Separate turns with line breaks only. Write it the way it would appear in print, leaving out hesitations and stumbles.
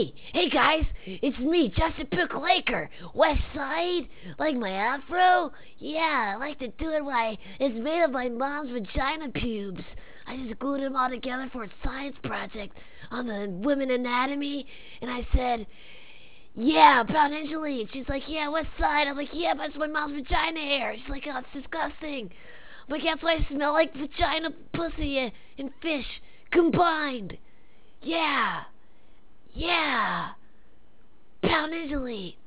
Hey guys, it's me, Justin Laker. West Side? Like my afro? Yeah, I like to do it while it's made of my mom's vagina pubes. I just glued them all together for a science project on the women anatomy, and I said, yeah, about Angeline. She's like, yeah, West Side. I was like, yeah, but it's my mom's vagina hair. She's like, oh, it's disgusting. I'm like, that's why I smell like vagina, pussy, and fish combined. Yeah. Yeah. Pound Italy.